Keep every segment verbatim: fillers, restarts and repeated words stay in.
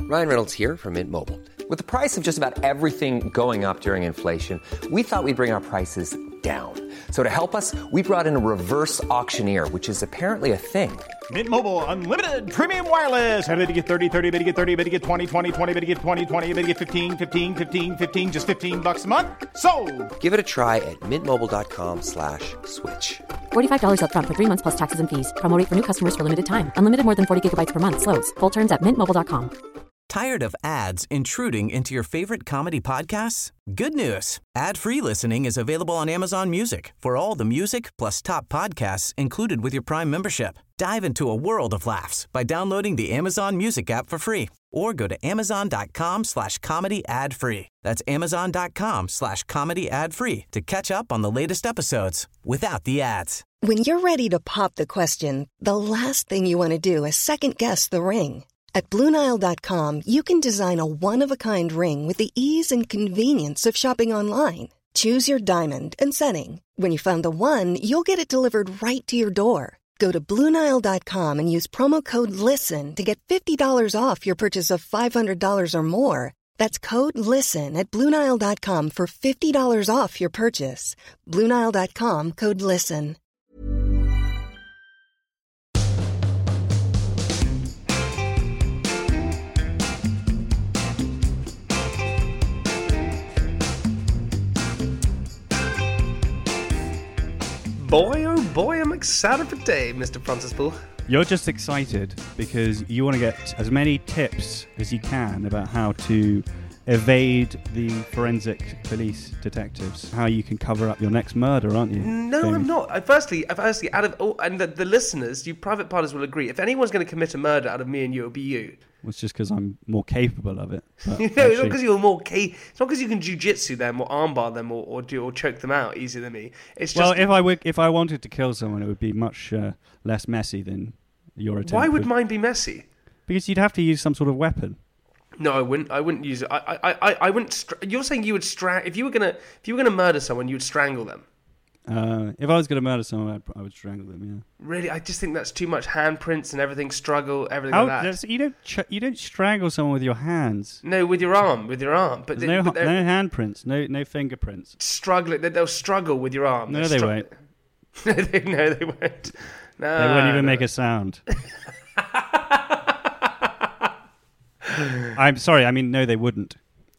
Ryan Reynolds here from Mint Mobile. With the price of just about everything going up during inflation, we thought we'd bring our prices down. So to help us, we brought in a reverse auctioneer, which is apparently a thing. Mint Mobile Unlimited Premium Wireless. How to get thirty, thirty, how to get thirty, how to get twenty, twenty, twenty, how to get twenty, twenty, how to get fifteen, fifteen, fifteen, fifteen, just fifteen bucks a month? Sold! Give it a try at mintmobile.com slash switch. forty-five dollars up front for three months plus taxes and fees. Promo rate for new customers for limited time. Unlimited more than forty gigabytes per month. Slows full terms at mint mobile dot com. Tired of ads intruding into your favorite comedy podcasts? Good news. Ad-free listening is available on Amazon Music for all the music plus top podcasts included with your Prime membership. Dive into a world of laughs by downloading the Amazon Music app for free or go to amazon.com slash comedy ad free. That's amazon.com slash comedy ad free to catch up on the latest episodes without the ads. When you're ready to pop the question, the last thing you want to do is second-guess the ring. At Blue Nile dot com, you can design a one-of-a-kind ring with the ease and convenience of shopping online. Choose your diamond and setting. When you find the one, you'll get it delivered right to your door. Go to Blue Nile dot com and use promo code LISTEN to get fifty dollars off your purchase of five hundred dollars or more. That's code LISTEN at Blue Nile dot com for fifty dollars off your purchase. Blue Nile dot com, code LISTEN. Boy, oh boy, I'm excited for today, Mister Francis Bull. You're just excited because you want to get as many tips as you can about how to evade the forensic police detectives, how you can cover up your next murder, aren't you? No, Jamie? I'm not. I, firstly, firstly, out of oh, and the, the listeners, you private partners will agree. If anyone's going to commit a murder out of me and you, it'll be you. Well, it's just because I'm more capable of it. You know, actually, it's not because you're more ca- It's not because you can jujitsu them or armbar them or, or do or choke them out easier than me. It's just well, if I w- if I wanted to kill someone, it would be much uh, less messy than your attempt. Why would mine be messy? Because you'd have to use some sort of weapon. No, I wouldn't. I wouldn't use it. I, I, I, I wouldn't. Str- You're saying you would stra- if you were gonna if you were gonna murder someone, you would strangle them. Uh, if I was going to murder someone, I'd, I would strangle them. Yeah. Really, I just think that's too much handprints and everything. Struggle, everything How, like that. You don't. Ch- you don't strangle someone with your hands. No, with your arm. With your arm. But, they, they, no, but no handprints. No, no fingerprints. Struggle. They'll struggle with your arm. No, They'll they str- won't. no, they, no, they won't. No, they won't even no. make a sound. I'm sorry. I mean, no, they wouldn't.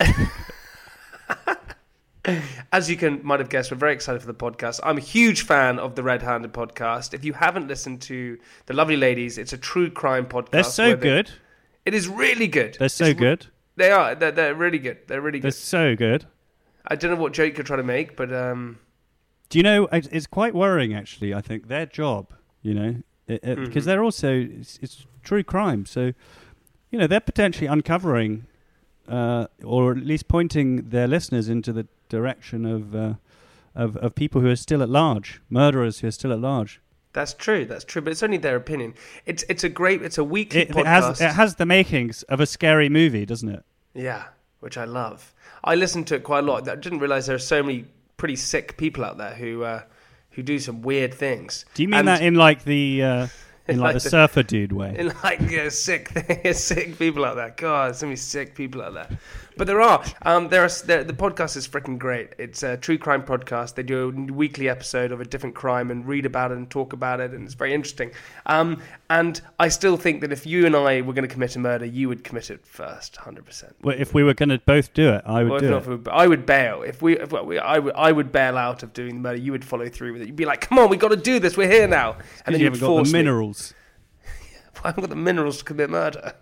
As you can might have guessed, we're very excited for the podcast. I'm a huge fan of the Red Handed podcast. If you haven't listened to the lovely ladies, it's a true crime podcast. They're so good. They, it is really good. They're so it's, good. They are. They're, they're really good. They're really good. They're so good. I don't know what joke you're trying to make, but um... do you know? It's quite worrying, actually. I think their job, you know, because mm-hmm. they're also it's, it's true crime. So, you know, they're potentially uncovering, uh, or at least pointing their listeners into the direction of, uh, of of people who are still at large, murderers who are still at large. That's true. That's true. But it's only their opinion. It's it's a great. It's a weekly it, podcast. It has it has the makings of a scary movie, doesn't it? Yeah, which I love. I listen to it quite a lot. I didn't realize there are so many pretty sick people out there who uh, who do some weird things. Do you mean and that in like the uh, in like, like the, the surfer dude way? In like uh, sick sick people out there. God, there's so many sick people out there. But there are. Um, there are. There, the podcast is freaking great. It's a true crime podcast. They do a weekly episode of a different crime and read about it and talk about it, and it's very interesting. Um, and I still think that if you and I were going to commit a murder, you would commit it first, one hundred percent. Well, if we were going to both do it, I would well, do not, it. We, I would bail. If we, if we, I would, I would bail out of doing the murder. You would follow through with it. You'd be like, "Come on, we got to do this. We're here now." And then you you'd haven't force got the me. minerals. I haven't got the minerals to commit murder.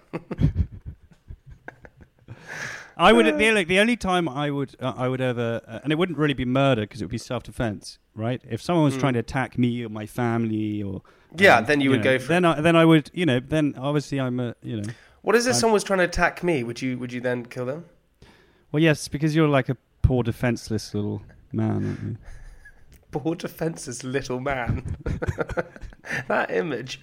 I would the only, the only time I would uh, I would ever uh, and it wouldn't really be murder because it would be self-defense, right? If someone was mm. trying to attack me or my family or yeah, um, then you, you would know, go for then it. I, then I would you know then obviously I'm a you know. What is if I'm, someone's trying to attack me? Would you would you then kill them? Well, yes, because you're like a poor defenseless little man, aren't you? Poor defenseless little man. That image.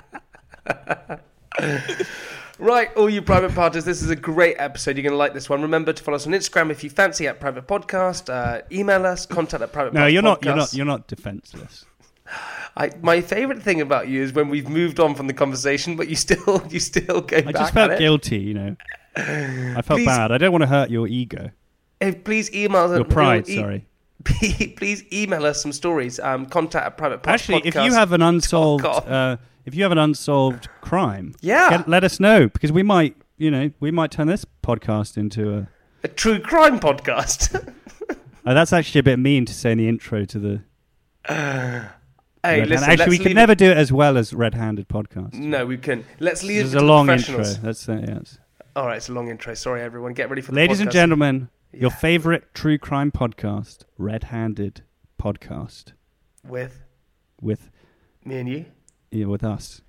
Right, all you private partners, this is a great episode. You're going to like this one. Remember to follow us on Instagram if you fancy at Private Podcast. Uh, email us, contact at Private Podcast. No, you're not. You're not. You're not defenseless. I, my favourite thing about you is when we've moved on from the conversation, but you still you still go I back. just felt at guilty, you know. I felt Please- bad. I don't want to hurt your ego. If please email Your pride, e- sorry. Please email us some stories. Um, contact at private Parts Actually, if you Podcast have an unsolved, dot com. uh, if you have an unsolved crime, Yeah. get, let us know, because we might, you know, we might turn this podcast into a. a true crime podcast. Uh, that's actually a bit mean to say in the intro to the. Hey, Red listen, Hand. Actually, let's we could leave never it- do it as well as Red Handed Podcast. No, we can. Let's leave This is it a to long the intro. professionals. That's uh, yes. All right, it's a long intro. Sorry, everyone. Get ready for the Ladies and podcast. gentlemen, your Yeah. favorite true crime podcast, Red Handed Podcast, With with me and you. yeah, with us.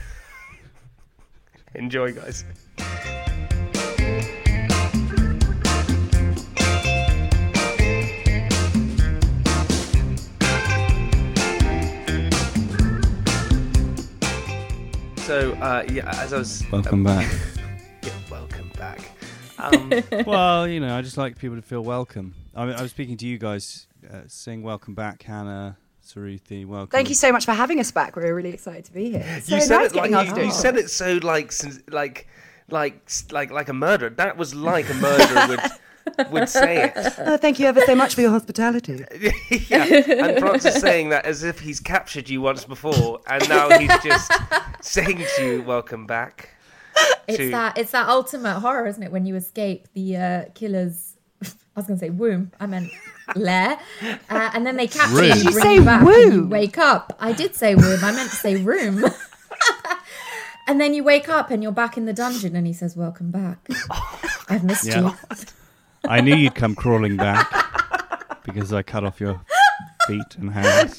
Enjoy, guys. So, uh, yeah, as I was... Welcome back. Yeah, welcome back. Um, Well, you know, I just like people to feel welcome. I, mean, I was speaking to you guys, uh, saying welcome back, Hannah, Saruthi, welcome. Thank you so much for having us back. We're really excited to be here. It's you so said nice it like getting you, asked you on. said it so like since- like like like like a murderer. That was like a murderer would would say it. Oh, thank you ever so much for your hospitality. Yeah, and Francis is saying that as if he's captured you once before, and now he's just saying to you, "Welcome back." It's to- that it's that ultimate horror, isn't it? When you escape the uh, killer's, I was going to say womb. I meant lair, uh, and then they capture Room. you. Did and you bring say you back and you womb? wake up. I did say womb. I meant to say room. And then you wake up and you're back in the dungeon, and he says, "Welcome back. I've missed Yeah. you." I knew you'd come crawling back because I cut off your feet and hands.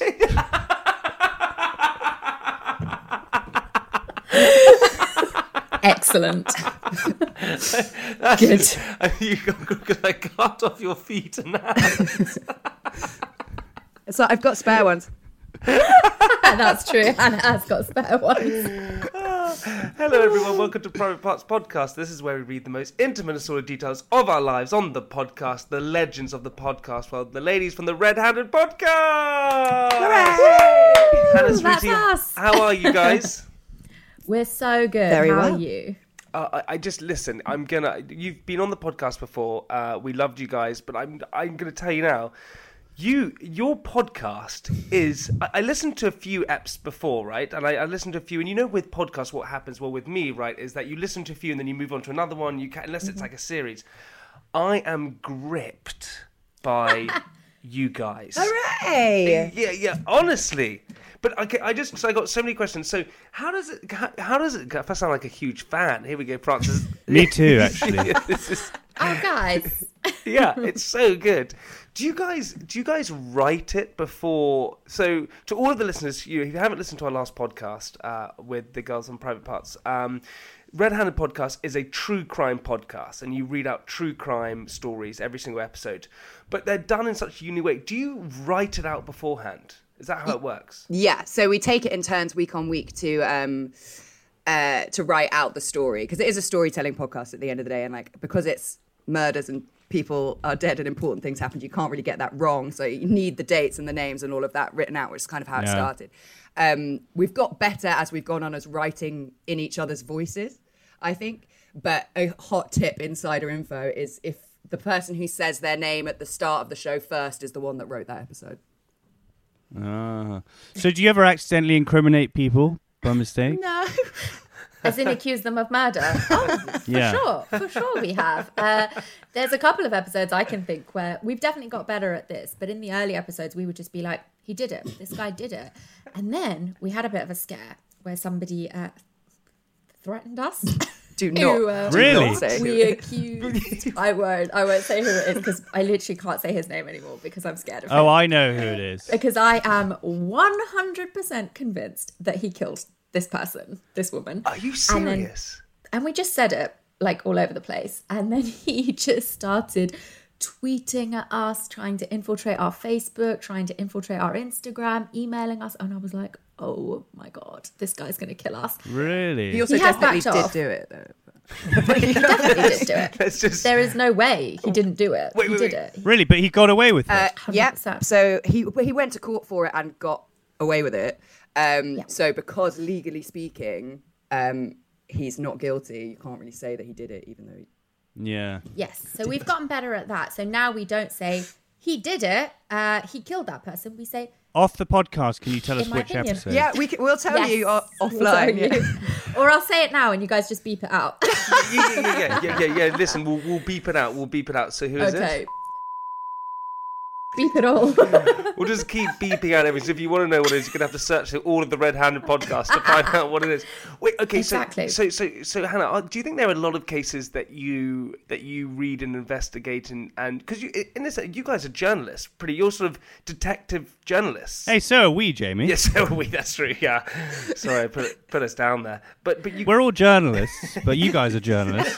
Excellent. Good. You got I cut off your feet and hands. So I've got spare ones. That's true. Hannah has got spare ones. Hello, everyone. Welcome to Private Parts Podcast. This is where we read the most intimate and sordid details of our lives on the podcast, the legends of the podcast world, the ladies from the Red Handed Podcast. Hooray! Hannah's That's routine. us. How are you guys? We're so good. Very How well. are you? Uh, I, I just listen. I'm gonna. You've been on the podcast before. Uh, we loved you guys, but I'm. I'm gonna tell you now. You, your podcast is. I, I listened to a few eps before, right? And I, I listened to a few. And you know, with podcasts, what happens? Well, with me, right, is that you listen to a few and then you move on to another one. You can, unless it's like a series. I am gripped by you guys. Hooray! Yeah, yeah. Honestly, but okay, I just so I got so many questions. So how does it? How, how does it? If I sound like a huge fan, here we go, Francis. Me too, actually. Yeah, this is, Oh, guys. yeah, it's so good. Do you guys do you guys write it before? So to all of the listeners, you if you haven't listened to our last podcast uh, with the girls on Private Parts, um, Red Handed Podcast is a true crime podcast, and you read out true crime stories every single episode. But they're done in such a unique way. Do you write it out beforehand? Is that how it works? Yeah, so we take it in turns week on week to um, uh, to write out the story, because it is a storytelling podcast at the end of the day, and like because it's murders and people are dead and important things happened, you can't really get that wrong. So you need the dates and the names and all of that written out, which is kind of how it Yeah. started. Um, we've got better as we've gone on as writing in each other's voices, I think. But a hot tip, insider info, is if the person who says their name at the start of the show first is the one that wrote that episode. Ah. So do you ever accidentally incriminate people by mistake? No. As in accuse them of murder. Oh, for Yeah. sure. For sure we have. Uh, there's a couple of episodes I can think where we've definitely got better at this. But in the early episodes, we would just be like, he did it. This guy did it. And then we had a bit of a scare where somebody uh, threatened us. Do Who, not. uh, do Really? not say who We it is. accused. I won't. I won't say who it is because I literally can't say his name anymore because I'm scared of him. Oh, I know who it is. Because I am one hundred percent convinced that he killed this person, this woman. Are you And then- serious? And we just said it like all over the place. And then he just started tweeting at us, trying to infiltrate our Facebook, trying to infiltrate our Instagram, emailing us. And I was like, oh my God, this guy's going to kill us. Really? He also He has definitely backed did off. do it, though. He definitely did do it. Let's just. There is no way he didn't do it. Wait, he wait, did wait. it. Really? But he got away with it? Uh, one hundred yeah. percent. So he he went to court for it and got away with it. Um, Yeah. So because legally speaking, um, he's not guilty. You can't really say that he did it, even though he Yeah. Yes. So we've gotten better at that. So now we don't say, he did it, uh, he killed that person. We say... Off the podcast, can you tell us In my which opinion. episode? Yeah, we can, we'll tell Yes. you o- We'll offline. tell you. yeah. Or I'll say it now and you guys just beep it out. yeah, yeah, yeah, yeah, yeah, yeah. Listen, we'll we'll beep it out. We'll beep it out. So who is Okay. it? Beep it all. We'll just keep beeping out everything. So if you want to know what it is, you're gonna have to search through all of the Red Handed podcasts to find out what it is. Wait, okay, Exactly. so so so so Hannah, uh, do you think there are a lot of cases that you that you read and investigate and and because you in this you guys are journalists, pretty you're sort of detective journalists. Hey, so are we, Jamie. Yes, so are we. That's true. Yeah. Sorry, I put put us down there. But but you. We're all journalists, but you guys are journalists.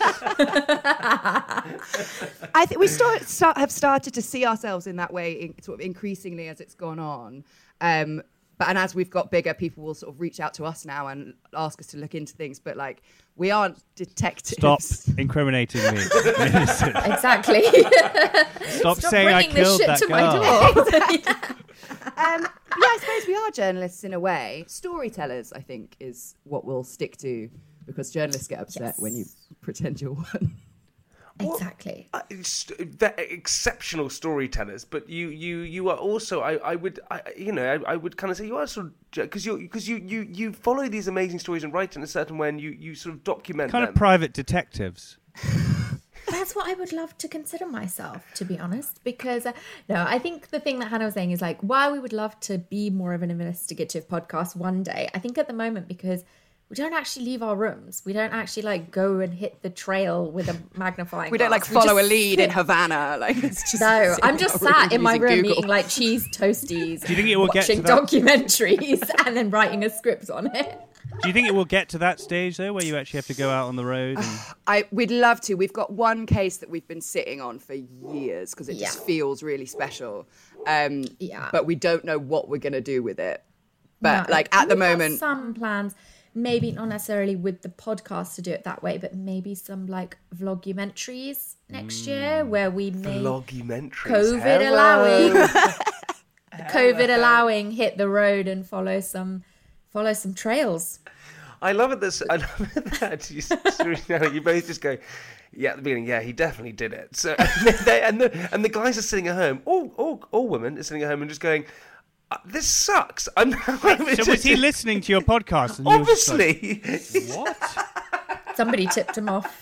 I think we start, start have started to see ourselves in that way, in, sort of increasingly as it's gone on. Um, but and as we've got bigger, people will sort of reach out to us now and ask us to look into things. But like, we aren't detectives. Stop incriminating me. Exactly. Stop, Stop saying I bringing this killed shit that to girl. my door. Um, yeah, I suppose we are journalists in a way. Storytellers, I think, is what we'll stick to, because journalists get upset Yes. when you pretend you're one. Exactly. Uh, it's- they're exceptional storytellers, but you, you, you are also. I, I would, I, you know, I, I would kind of say you are sort of because you, because you, you, you follow these amazing stories and write in a certain way, and you, you sort of document Kind them. of private detectives. That's what I would love to consider myself, to be honest. Because, uh, no, I think the thing that Hannah was saying is like, while we would love to be more of an investigative podcast one day, I think at the moment, because we don't actually leave our rooms. We don't actually like go and hit the trail with a magnifying We don't like glass. follow just a lead sit- in Havana. Like it's just No, sit I'm just our sat in my using room Google. eating like cheese toasties. Do you think it will get to watching that- documentaries and then writing a script on it? Do you think it will get to that stage, though, where you actually have to go out on the road? And... I we'd love to. We've got one case that we've been sitting on for years because it just Yeah. feels really special. Um, Yeah. But we don't know what we're gonna do with it. But No, like at the we've got moment, some plans, maybe not necessarily with the podcast to do it that way, but maybe some like vlogumentaries next year where we may Vlogumentaries. COVID Hello. allowing, COVID allowing, hit the road and follow some follow some trails. I love it. That I love it that you, you both just go, yeah, at the beginning, yeah, he definitely did it. So and, they, and the and the guys are sitting at home, all all all women are sitting at home and just going, uh, this sucks. I'm. So was he listening to your podcast? And you were just like, Obviously. what? Somebody tipped him off.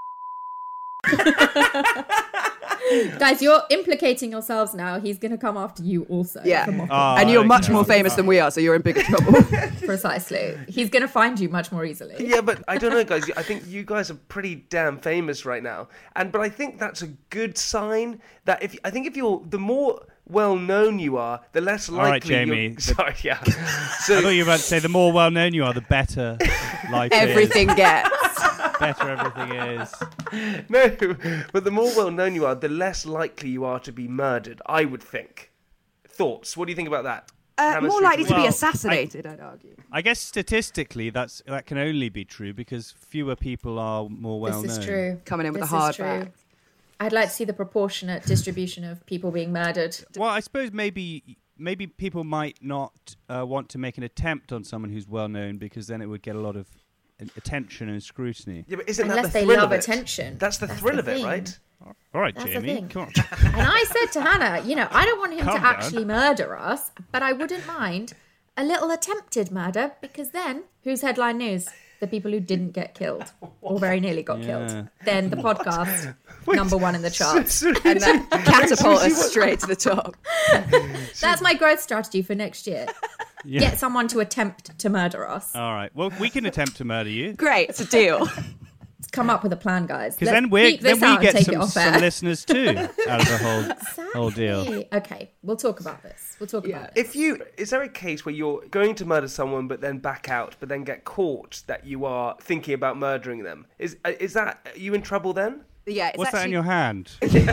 Guys, you're implicating yourselves now. He's going to come after you also. yeah, for mocking. Oh, and you're much okay. more famous than we are, so you're in bigger trouble. Precisely. He's going to find you much more easily. Yeah, but I don't know, guys. I think you guys are pretty damn famous right now, and but I think that's a good sign. That if I think if you're the more well known you are, the less likely. All right, Jamie. You're, sorry, yeah. I So thought you were about to say the more well-known you are, the better life Everything gets. is. Better everything is. no, but the more well known you are, the less likely you are to be murdered. I would think. Thoughts? What do you think about that? Uh, Hannah more Street- likely to Well, be I- assassinated, I'd argue. I guess statistically, that's that can only be true because fewer people are more well-known. This is true. Coming in with This a is hard true. fact. I'd like to see the proportionate distribution of people being murdered. Well, I suppose maybe maybe people might not uh, want to make an attempt on someone who's well-known because then it would get a lot of attention and scrutiny. Yeah, but isn't Unless that the they thrill love of it? attention. That's the That's thrill the of it, thing. right? All right, That's the Jamie, thing. come on. And I said to Hannah, you know, I don't want him Calm to down. actually murder us, but I wouldn't mind a little attempted murder because then who's headline news? The people who didn't get killed or very nearly got Yeah. killed. Then the podcast, number one in the charts. And that catapult us straight to the top. That's my growth strategy for next year. Yeah. Get someone to attempt to murder us. All right. Well, we can attempt to murder you. Great, it's a deal. Come up with a plan, guys. Because Let's then we beep then this we out and get take some, it off some air. listeners too out of the whole whole deal. Exactly. Okay, we'll talk about this. We'll talk Yeah. about it. If you, is there a case where you're going to murder someone but then back out, but then get caught that you are thinking about murdering them? Is uh, is that are you in trouble then? Yeah, it's What's that in actually, your hand?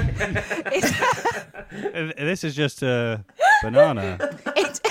Uh, this is just a banana. it's,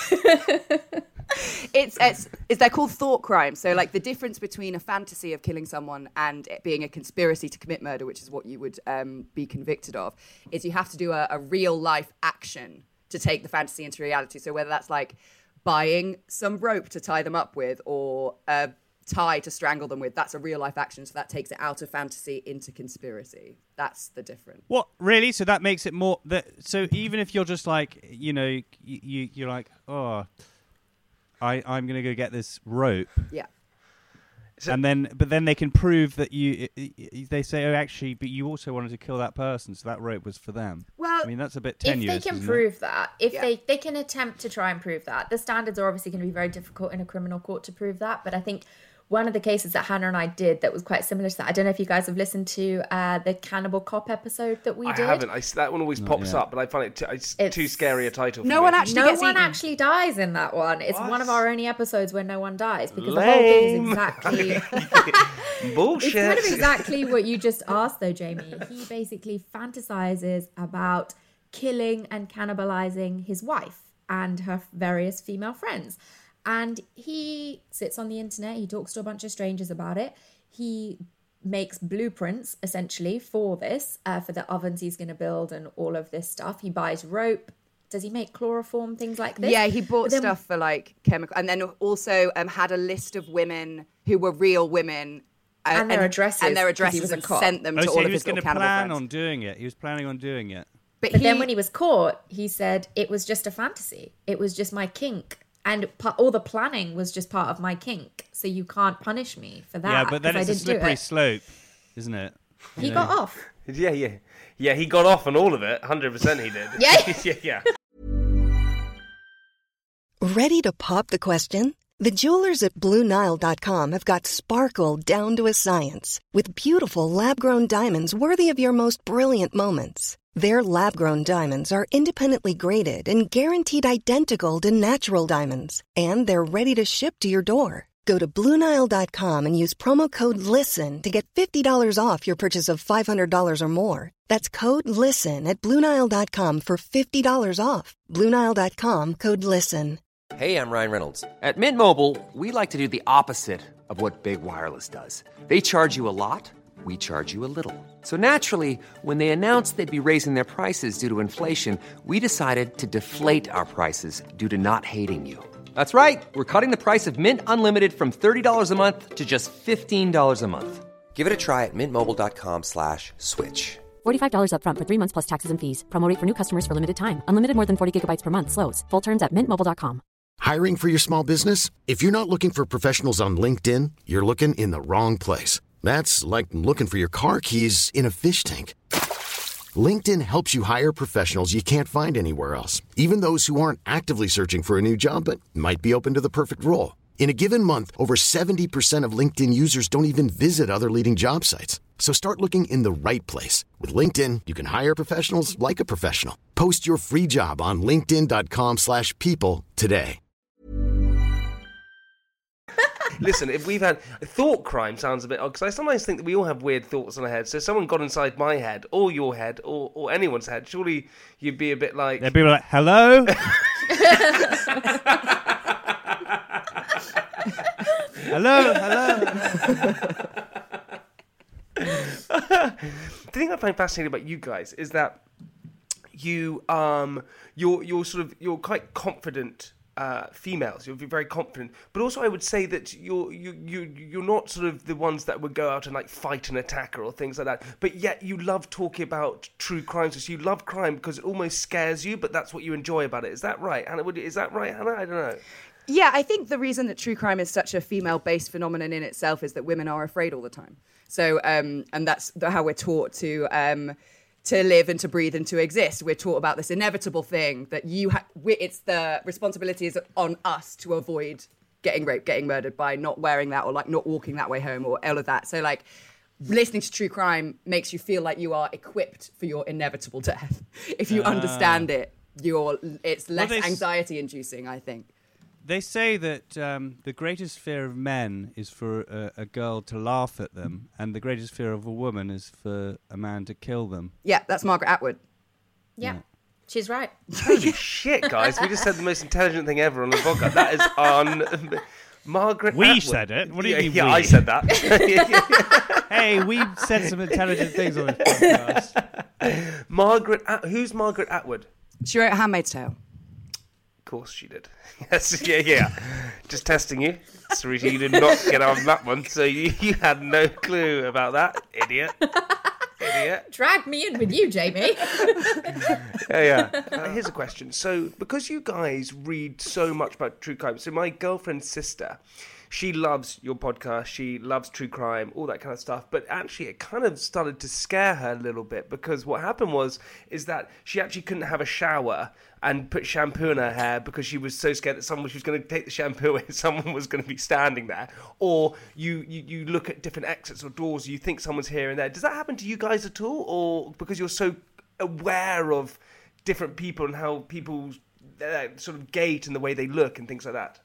it's, it's, it's they're called thought crimes. So like the difference between a fantasy of killing someone and it being a conspiracy to commit murder, which is what you would um, be convicted of, is you have to do a, a real life action to take the fantasy into reality. So whether that's like buying some rope to tie them up with or a tie to strangle them with. That's a real life action, so that takes it out of fantasy into conspiracy. That's the difference. What, really? So that makes it more that so even if you're just like, you know, you, you you're like, oh, I I'm going to go get this rope. Yeah. So, and then, but then they can prove that you. They say, "Oh, actually, but you also wanted to kill that person, so that rope was for them." Well, I mean, that's a bit tenuous. If they can isn't prove it? that, if Yeah. they they can attempt to try and prove that, the standards are obviously going to be very difficult in a criminal court to prove that. But I think one of the cases that Hannah and I did that was quite similar to that. I don't know if you guys have listened to uh, the Cannibal Cop episode that we I did. haven't. I, that one always pops yet. up, but I find it t- it's, It's- too scary a title for No me. one actually No gets one eaten. actually dies in that one. It's What? one of our only episodes where no one dies because the whole thing Lame. is exactly. Bullshit. It's kind of exactly what you just asked, though, Jamie. He basically fantasizes about killing and cannibalizing his wife and her various female friends. And he sits on the internet, he talks to a bunch of strangers about it. He makes blueprints, essentially, for this, uh, for the ovens he's going to build and all of this stuff. He buys rope. Does he make chloroform, things like this? Yeah, he bought But then- stuff for like chemical, and then also um, had a list of women who were real women, uh, And their addresses, and their 'cause he addresses, was a and cop. sent them Oh, to so all he of was his going little to cannibal plan friends. on doing it. He was planning on doing it. But, But he, then when he was caught, he said, it was just a fantasy. It was just my kink. And pa- all the planning was just part of my kink. So you can't punish me for that. yeah, but then 'cause it's I a didn't do slippery it. slope, isn't it? He You got know? off. Yeah, yeah. Yeah, he got off on all of it. one hundred percent he did. Yeah. yeah, yeah. Ready to pop the question? The jewelers at Blue Nile dot com have got sparkle down to a science with beautiful lab-grown diamonds worthy of your most brilliant moments. Their lab-grown diamonds are independently graded and guaranteed identical to natural diamonds, and they're ready to ship to your door. Go to Blue Nile dot com and use promo code LISTEN to get fifty dollars off your purchase of five hundred dollars or more. That's code LISTEN at Blue Nile dot com for fifty dollars off. Blue Nile dot com, code LISTEN. Hey, I'm Ryan Reynolds. At Mint Mobile, we like to do the opposite of what Big Wireless does. They charge you a lot, we charge you a little. So naturally, when they announced they'd be raising their prices due to inflation, we decided to deflate our prices due to not hating you. That's right. We're cutting the price of Mint Unlimited from thirty dollars a month to just fifteen dollars a month. Give it a try at mintmobile.com slash switch. forty-five dollars up front for three months plus taxes and fees. Promo rate for new customers for limited time. Unlimited more than forty gigabytes per month. Slows full terms at mint mobile dot com. Hiring for your small business? If you're not looking for professionals on LinkedIn, you're looking in the wrong place. That's like looking for your car keys in a fish tank. LinkedIn helps you hire professionals you can't find anywhere else, even those who aren't actively searching for a new job but might be open to the perfect role. In a given month, over seventy percent of LinkedIn users don't even visit other leading job sites. So start looking in the right place. With LinkedIn, you can hire professionals like a professional. Post your free job on linkedin.com slash people today. Listen, if we've had thought crime sounds a bit odd because I sometimes think that we all have weird thoughts in our head. So if someone got inside my head or your head or, or anyone's head, surely you'd be a bit like, There'd be like, hello? hello, hello. the thing I find fascinating about you guys is that you um you're you're sort of you're quite confident uh, females. You're very confident, but also I would say that you're you you you're not sort of the ones that would go out and like fight an attacker or things like that. But yet you love talking about true crimes. So you love crime because it almost scares you, but that's what you enjoy about it. Is that right, Hannah? Would, is that right, Hannah? I don't know. Yeah, I think the reason that true crime is such a female-based phenomenon in itself is that women are afraid all the time. So, um, and that's the, how we're taught to um, to live and to breathe and to exist. We're taught about this inevitable thing that you ha- we, it's the responsibility is on us to avoid getting raped, getting murdered by not wearing that or like not walking that way home or all of that. So like listening to true crime makes you feel like you are equipped for your inevitable death. If you Ah. understand it, you're it's less they s- anxiety inducing, I think. They say that um, the greatest fear of men is for a, a girl to laugh at them, and the greatest fear of a woman is for a man to kill them. Yeah, that's Margaret Atwood. Yeah, Yeah. she's right. Holy shit, guys! We just said the most intelligent thing ever on the podcast. That is on Margaret. We Atwood. said it. What do you yeah, mean Yeah, we? I said that. Hey, we said some intelligent things on this podcast. Margaret. At- Who's Margaret Atwood? She wrote Handmaid's Tale. course she did. Yes, yeah, yeah. Just testing you. Sarita, you did not get on that one, so you, you had no clue about that, idiot. Idiot. Drag me in with you, Jamie. yeah, yeah. Uh, here's a question. So, because you guys read so much about true crime, so my girlfriend's sister, she loves your podcast, she loves true crime, all that kind of stuff, but actually it kind of started to scare her a little bit, because what happened was, is that she actually couldn't have a shower and put shampoo in her hair because she was so scared that someone, she was going to take the shampoo away and someone was going to be standing there. Or you, you, you look at different exits or doors, you think someone's here and there. Does that happen to you guys at all? Or because you're so aware of different people and how people uh, sort of gait and the way they look and things like that?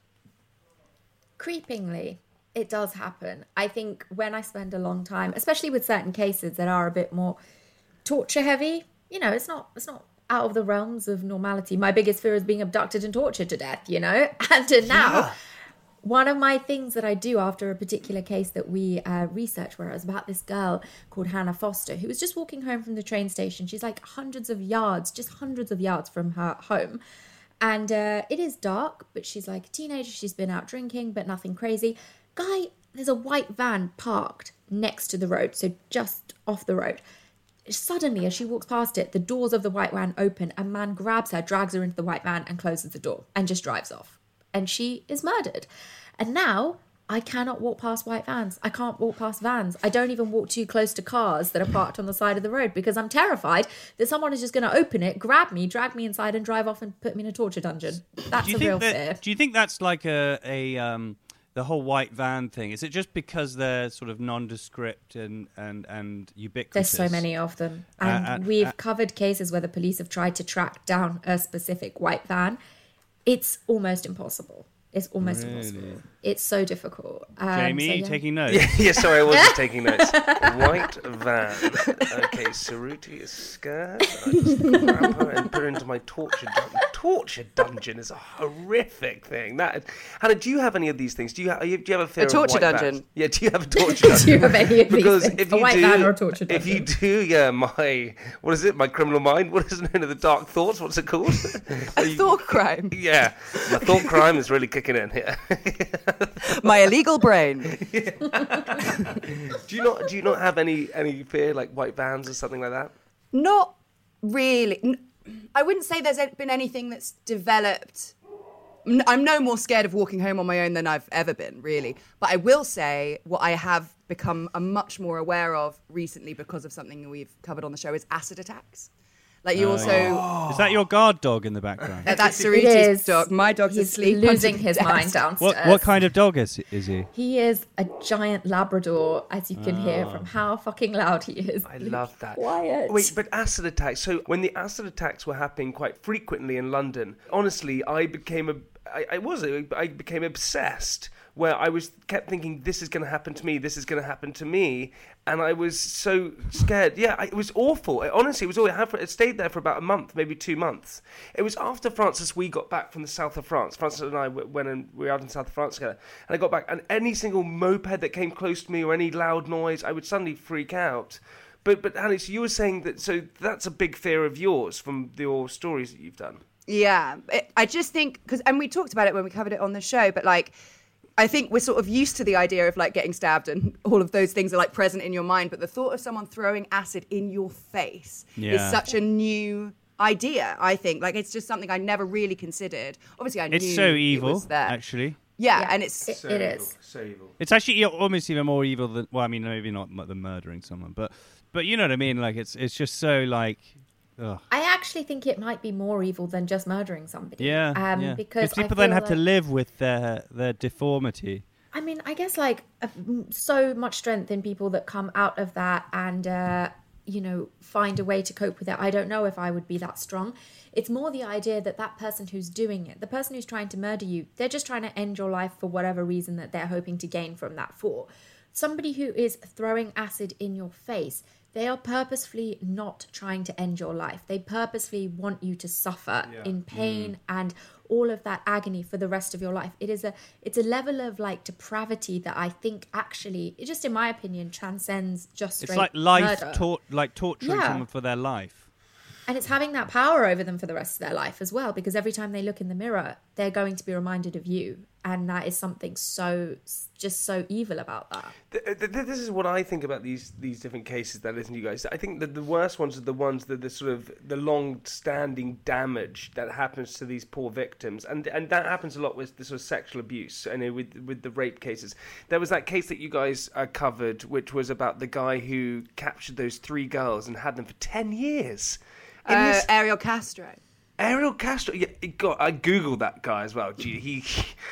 Creepingly, it does happen. I think when I spend a long time, especially with certain cases that are a bit more torture heavy, you know, it's not it's not out of the realms of normality. My biggest fear is being abducted and tortured to death, you know? And uh, now, yeah. One of my things that I do after a particular case that we uh, researched, where it was about this girl called Hannah Foster, who was just walking home from the train station. She's like hundreds of yards, just hundreds of yards from her home. And uh, it is dark, but she's like a teenager. She's been out drinking, but nothing crazy. Guy, there's a white van parked next to the road, so just off the road. Suddenly, as she walks past it, the doors of the white van open. A man grabs her, drags her into the white van and closes the door and just drives off. And she is murdered. And now I cannot walk past white vans. I can't walk past vans. I don't even walk too close to cars that are parked on the side of the road because I'm terrified that someone is just going to open it, grab me, drag me inside and drive off and put me in a torture dungeon. That's a real that, fear. Do you think that's like a... a um... the whole white van thing? Is it just because they're sort of nondescript and, and, and ubiquitous? There's so many of them. And uh, uh, we've uh, covered cases where the police have tried to track down a specific white van. It's almost impossible. It's almost really? impossible. It's so difficult. Um, Jamie, so, yeah. taking notes? Yeah, yeah, sorry, I was just taking notes. White van. Okay, Saruti is scared. I just grab her and put her into my torture dungeon. Torture dungeon is a horrific thing. That Hannah, do you have any of these things? Do you have, do you have a fear a torture of white dungeon? Vans? Yeah, do you have a torture dungeon? Do you have any of these because things? if a you white do, van or a torture dungeon? If you do, yeah, my, what is it, my criminal mind? What is it known as the dark thoughts? What's it called? A you, thought crime. Yeah, my thought crime is really kicking in here. My illegal brain. Yeah. do you not do you not have any any fear like white vans or something like that? Not really. I wouldn't say there's been anything that's developed. I'm no more scared of walking home on my own than I've ever been, really. But I will say what I have become a much more aware of recently because of something we've covered on the show is acid attacks. Like you uh, also... Oh. Is that your guard dog in the background? Uh, that's Sariti's dog. My dog's He's asleep. losing his mind downstairs. What, what kind of dog is, is he? He is a giant Labrador, as you can oh. hear from how fucking loud he is. I love that. Quiet. Wait, but acid attacks. So when the acid attacks were happening quite frequently in London, honestly, I became a... I, I was. I became obsessed where I was kept thinking, this is going to happen to me, this is going to happen to me. And I was so scared. Yeah, I, it was awful. It, honestly, it was all I had. It stayed there for about a month, maybe two months. It was after Francis, we got back from the south of France. Francis and I went and we were out in south of France together. And I got back, and any single moped that came close to me or any loud noise, I would suddenly freak out. But, but Hannah, so you were saying that, so that's a big fear of yours from your stories that you've done. Yeah, it, I just think, because, and we talked about it when we covered it on the show, but like, I think we're sort of used to the idea of like getting stabbed and all of those things are like present in your mind. But the thought of someone throwing acid in your face yeah. is such a new idea, I think. Like, it's just something I never really considered. Obviously, I knew it's so evil, it was there. actually. Yeah, yeah, and it's... It, so it evil, is. So evil. It's actually almost even more evil than... Well, I mean, maybe not than murdering someone, but but you know what I mean? Like, it's it's just so, like... Ugh. I actually think it might be more evil than just murdering somebody. Yeah, um, yeah. Because people I then have like... to live with their their deformity. I mean, I guess like uh, so much strength in people that come out of that and, uh, you know, find a way to cope with it. I don't know if I would be that strong. It's more the idea that that person who's doing it, the person who's trying to murder you, they're just trying to end your life for whatever reason that they're hoping to gain from that for. Somebody who is throwing acid in your face, they are purposefully not trying to end your life. They purposefully want you to suffer yeah. in pain mm. and all of that agony for the rest of your life. It is a it's a level of like depravity that I think actually, it just in my opinion, transcends just straight It's like life, murder. tor- like torturing yeah. someone for their life. And it's having that power over them for the rest of their life as well, because every time they look in the mirror, they're going to be reminded of you. And that is something so, just so evil about that. This is what I think about these these different cases that I listen to you guys. I think that the worst ones are the ones that the sort of the long-standing damage that happens to these poor victims, and and that happens a lot with the sort of sexual abuse. I know with with the rape cases. There was that case that you guys uh, covered, which was about the guy who captured those three girls and had them for ten years. Uh, this... Ariel Castro. Ariel Castro. Yeah, God, I googled that guy as well. Gee, he.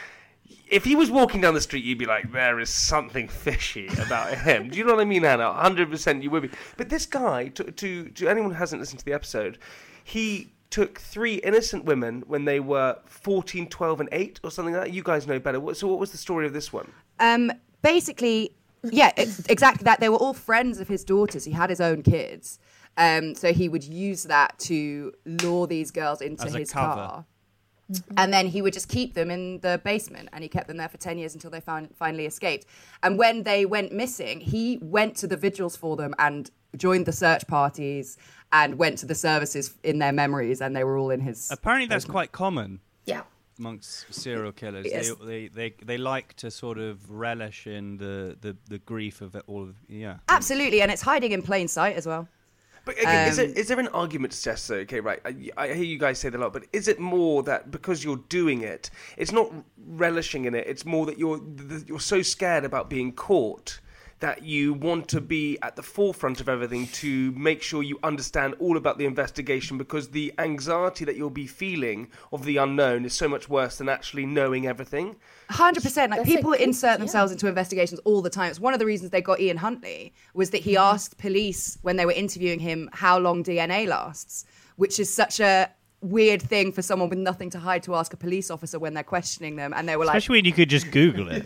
If he was walking down the street, you'd be like, there is something fishy about him. Do you know what I mean, Hannah? one hundred percent you would be. But this guy, to, to, to anyone who hasn't listened to the episode, he took three innocent women when they were fourteen, twelve, and eight, or something like that. You guys know better. So what was the story of this one? Um, basically, yeah, it's exactly that. They were all friends of his daughters. He had his own kids. Um, so he would use that to lure these girls into As a his cover. car. Mm-hmm. And then he would just keep them in the basement, and he kept them there for ten years until they found, finally escaped. And when they went missing, he went to the vigils for them and joined the search parties and went to the services in their memories, and they were all in his... Apparently that's basement. quite common. Yeah. Amongst serial killers. Yes. They, they they they like to sort of relish in the, the, the grief of it all. Of, yeah. Absolutely, and it's hiding in plain sight as well. But again, Um, is, there, is there an argument to suggest, though, okay, right, I, I hear you guys say that a lot, but is it more that because you're doing it, it's not relishing in it, it's more that you're you're so scared about being caught that you want to be at the forefront of everything to make sure you understand all about the investigation, because the anxiety that you'll be feeling of the unknown is so much worse than actually knowing everything? one hundred percent. Like, That's people a good- insert yeah. themselves into investigations all the time. It's one of the reasons they got Ian Huntley, was that he Mm-hmm. asked police when they were interviewing him how long D N A lasts, which is such a weird thing for someone with nothing to hide to ask a police officer when they're questioning them. And they were like... Especially when you could just Google it.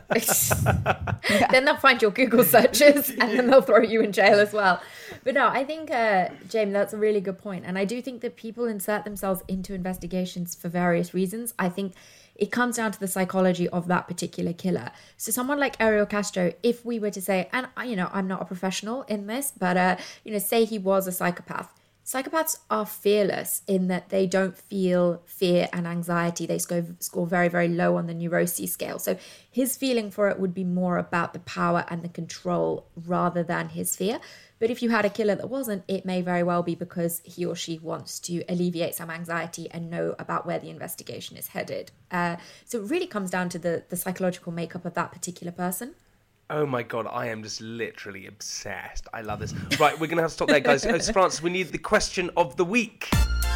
Then they'll find your Google searches and then they'll throw you in jail as well. But no, I think, uh, Jamie, that's a really good point. And I do think that people insert themselves into investigations for various reasons. I think it comes down to the psychology of that particular killer. So someone like Ariel Castro, if we were to say, and, you know, I'm not a professional in this, but, uh, you know, say he was a psychopath. Psychopaths are fearless in that they don't feel fear and anxiety. They score, score very, very low on the neuroses scale. So his feeling for it would be more about the power and the control rather than his fear. But if you had a killer that wasn't, it may very well be because he or she wants to alleviate some anxiety and know about where the investigation is headed. Uh, so it really comes down to the, the psychological makeup of that particular person. Oh my God, I am just literally obsessed. I love this. Right, we're going to have to stop there, guys. Oh, Francis, we need the question of the week.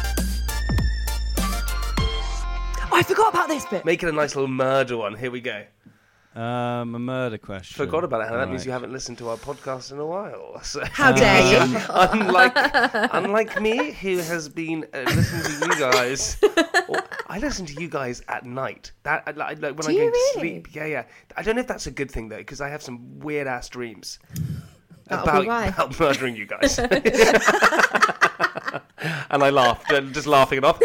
Oh, I forgot about this bit. Make it a nice little murder one. Here we go. Um, a murder question. Forgot about it, Hannah. That means Right. you haven't listened to our podcast in a while. So, How dare you? unlike, unlike me, who has been uh, listening to you guys. Or, I listen to you guys at night. That like, like when Do I you go to really? sleep. Yeah, yeah. I don't know if that's a good thing though, because I have some weird ass dreams That'll about, be why. about murdering you guys. And I laughed, uh, just laughing it off.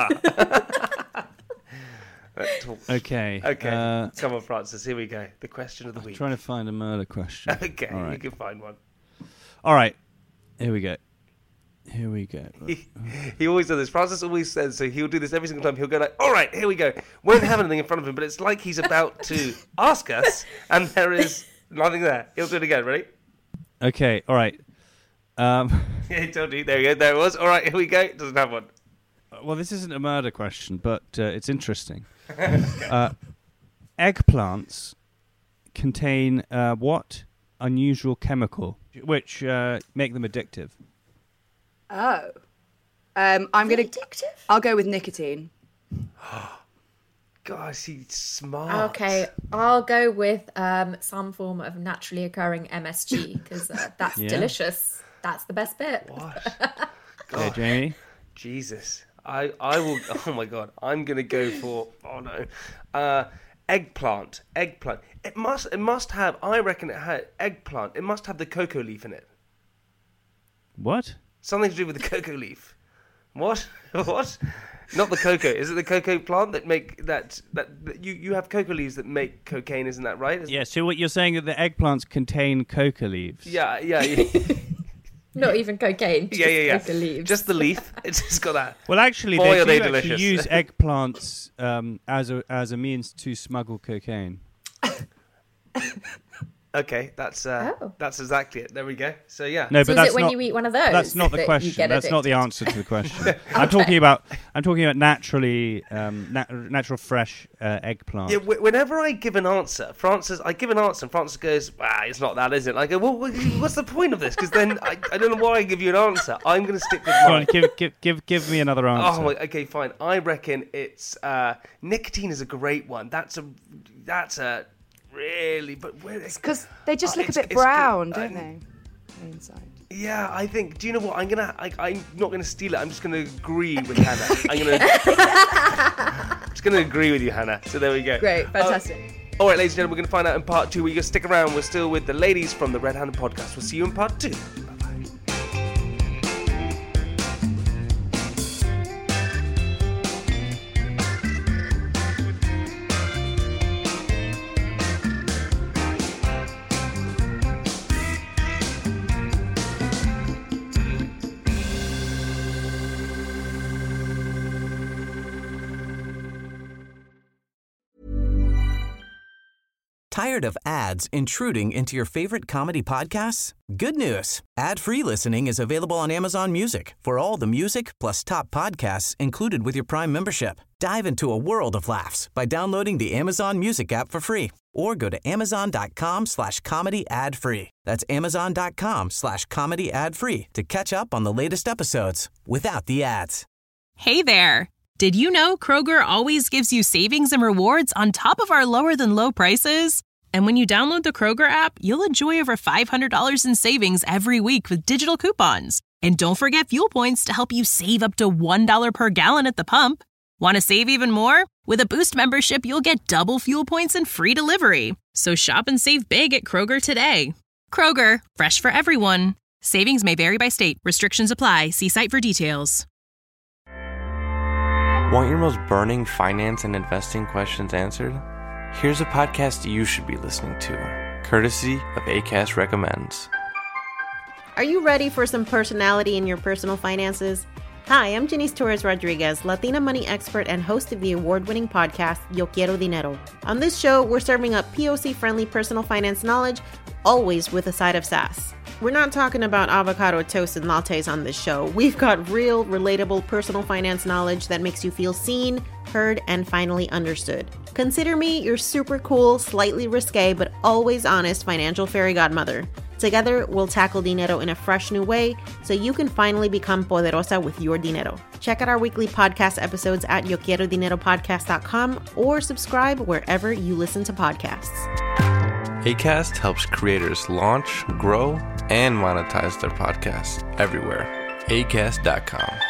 Okay. Okay, Uh, come on, Francis. Here we go. The question of the week. trying to find a murder question. Okay, All right. you can find one. All right. Here we go. Here we go. He, he always does this. Francis always says, so he'll do this every single time. He'll go like, all right, here we go. Won't have anything in front of him, but it's like he's about to ask us, and there is nothing there. He'll do it again. Ready? Okay. All right. Um, Yeah, he told you. There we go. There it was. All right, here we go. Doesn't have one. well, this isn't a murder question, but uh, it's interesting. uh, eggplants contain uh, what unusual chemical which uh, make them addictive? Oh. Um, I'm going to... Addictive? I'll go with nicotine. Gosh, he's smart. Okay, I'll go with um, some form of naturally occurring M S G because uh, that's Yeah. delicious. That's the best bit. What? Okay, Jamie. Jesus. I, I will... Oh, my God. I'm going to go for... Oh, no. Uh, eggplant. Eggplant. It must It must have... I reckon it had... Eggplant. It must have the cocoa leaf in it. What? Something to do with the cocoa leaf. What? What? Not the cocoa. Is it the cocoa plant that make that that, that you, you have cocoa leaves that make cocaine? Isn't that right? Is- Yeah. So what you're saying that the eggplants contain coca leaves? Yeah, yeah. yeah. Not even cocaine. Yeah, yeah, yeah. Like the leaves. Just the leaf. It's just got that. Well, actually, Boy, they are do they actually delicious. use eggplants um, as a as a means to smuggle cocaine. Okay, that's uh, Oh. that's exactly it. There we go. So yeah. No, So but is that's it when not, you eat one of those That's not the that you question. get That's not the addicted? answer to the question. I'm talking about I'm talking about naturally um, nat- natural fresh uh, eggplant. Yeah, wh- whenever I give an answer, Francis, I give an answer, and Francis goes, "Ah, it's not that, is it?" I go, "Well, wh- what's the point of this?" Because then I, I don't know why I give you an answer. I'm going to stick with Go mine. on, give, give give give me another answer. Oh, my- okay, fine. I reckon it's uh, nicotine is a great one. That's a that's a really, but where it's Because they just Oh, look a it's- bit it's good. brown, I- don't they? Inside. Yeah, I think. Do you know what? I'm gonna. I, I'm not gonna steal it. I'm just gonna agree with Hannah. I'm gonna. just gonna agree with you, Hannah. So there we go. Great, Uh, fantastic. all right, ladies and gentlemen, we're gonna find out in part two. We're gonna stick around. We're still with the ladies from the Red Handed Podcast. We'll see you in part two. Tired of ads intruding into your favorite comedy podcasts? Good news. Ad-free listening is available on Amazon Music for all the music plus top podcasts included with your Prime membership. Dive into a world of laughs by downloading the Amazon Music app for free or go to amazon.com slash comedy ad free. That's amazon.com slash comedy ad free to catch up on the latest episodes without the ads. Hey there. Did you know Kroger always gives you savings and rewards on top of our lower than low prices? And when you download the Kroger app, you'll enjoy over five hundred dollars in savings every week with digital coupons. And don't forget fuel points to help you save up to one dollar per gallon at the pump. Want to save even more? With a Boost membership, you'll get double fuel points and free delivery. So shop and save big at Kroger today. Kroger, fresh for everyone. Savings may vary by state. Restrictions apply. See site for details. Want your most burning finance and investing questions answered? Here's a podcast you should be listening to, courtesy of Acast Recommends. Are you ready for some personality in your personal finances? Hi, I'm Janice Torres Rodriguez, Latina money expert and host of the award-winning podcast, Yo Quiero Dinero. On this show, we're serving up P O C-friendly personal finance knowledge, always with a side of sass. We're not talking about avocado toast and lattes on this show. We've got real, relatable personal finance knowledge that makes you feel seen, heard, and finally understood. Consider me your super cool, slightly risque, but always honest financial fairy godmother. Together, we'll tackle dinero in a fresh new way so you can finally become poderosa with your dinero. Check out our weekly podcast episodes at yo quiero dinero podcast dot com or subscribe wherever you listen to podcasts. Acast helps creators launch, grow, and monetize their podcasts everywhere. Acast dot com.